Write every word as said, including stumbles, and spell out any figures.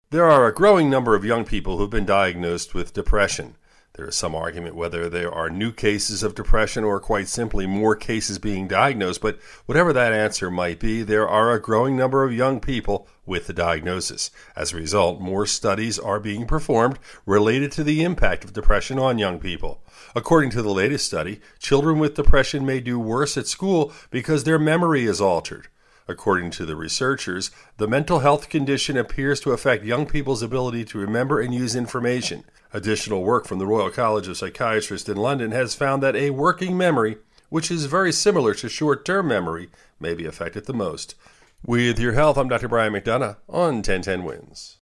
There are a growing number of young people who've been diagnosed with depression. There is some argument whether there are new cases of depression or quite simply more cases being diagnosed, but whatever that answer might be, there are a growing number of young people with the diagnosis. As a result, more studies are being performed related to the impact of depression on young people. According to the latest study, children with depression may do worse at school because their memory is altered. According to the researchers, the mental health condition appears to affect young people's ability to remember and use information. Additional work from the Royal College of Psychiatrists in London has found that a working memory, which is very similar to short-term memory, may be affected the most. With your health, I'm Doctor Brian McDonough on ten ten Wins.